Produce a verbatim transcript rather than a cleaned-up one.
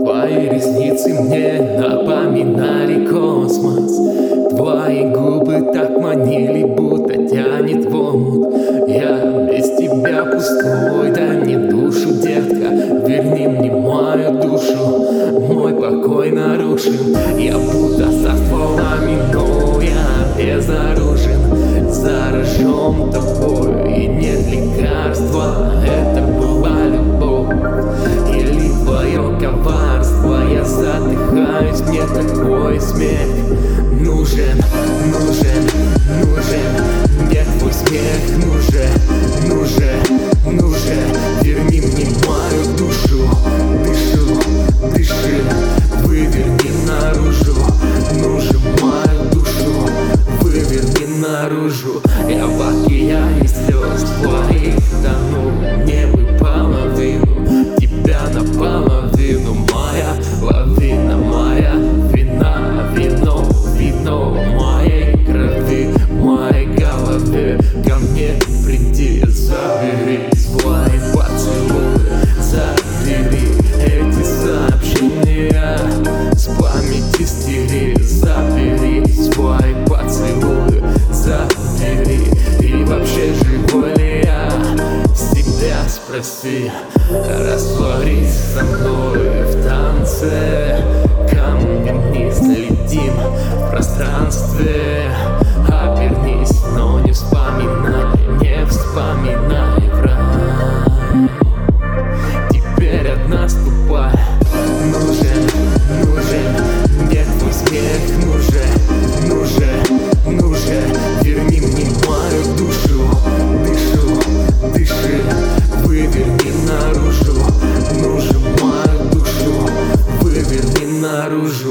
Твои ресницы мне напоминали космос. Твои губы так манили, будто тянет в омут. Я без тебя пустой, дай мне душу, детка. Верни мне мою душу, мой покой нарушен. Я будто со стволами, но я безоружен. Заражен тобой, и нет лекарства. Это была любовь или твое коварство? Я задыхаюсь, мне такой смех нужен, нужен, нужен. Мне твой смех нужен, нужен, нужен. Верни мне мою душу, дышу, дыши, выверни наружу. Нужен мою душу, выверни наружу. Я в океане слез твоих тону, не вы половину, тебя наполовину. Моя лавина, моя вина, вино, вино моей крови, моей голове. Ко мне приди, забери свои поцелуи, забери эти сообщения с памяти, стери, забери свои поцелуи, забери. И вообще живой ли я? Себя спроси, растворись со мной в танце. Камнем вниз летим в пространстве. Обернись, но не вспоминай, не вспоминай рай. Теперь одна ступай. Нужен, нужен, где твой смех? Нужен, нужен, нужен. Верни мне мою душу, дышу, дыши, выверни наружу. Нужен мою душу, выверни наружу.